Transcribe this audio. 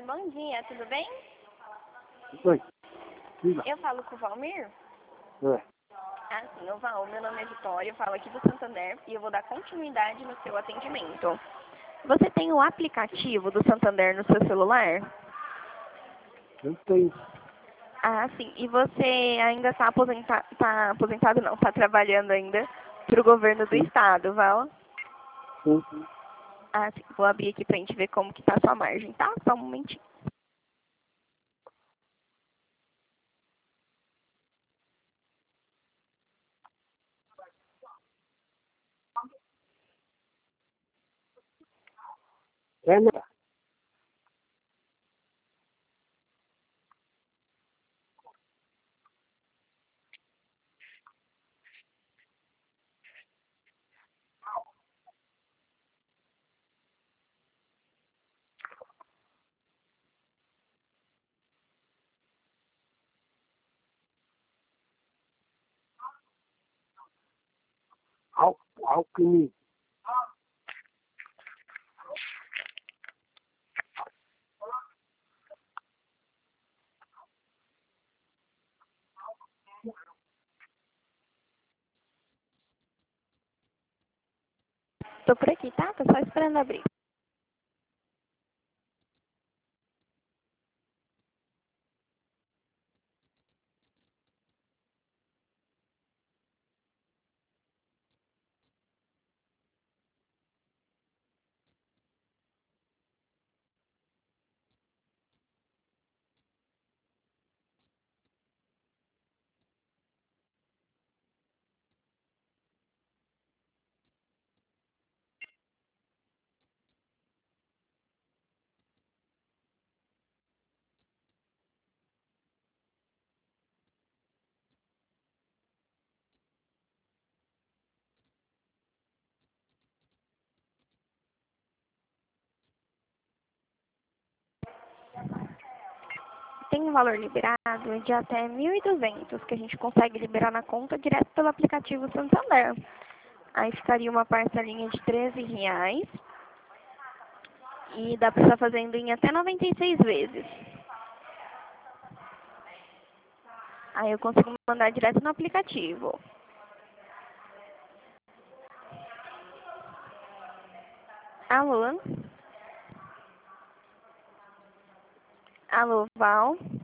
Bom dia, tudo bem? Oi, diga. Eu falo com o Valmir? É. Ah, sim, Val, meu nome é Vitória, eu falo aqui do Santander e eu vou dar continuidade no seu atendimento. Você tem o aplicativo do Santander no seu celular? Eu tenho. Ah, sim. E você ainda está aposentado não, está trabalhando ainda para o governo do Sim, estado, Val? sim. Ah, sim. Vou abrir aqui para a gente ver como que tá a sua margem, tá? Só um momentinho. É, né? Alckmin. Tô por aqui, tá? Tô só esperando abrir. Tem um valor liberado de até 1.200 que a gente consegue liberar na conta direto pelo aplicativo Santander. Aí ficaria uma parcelinha de R$ 13 e dá para estar fazendo em até 96 vezes. Aí eu consigo mandar direto no aplicativo. Alô? Alô, Val?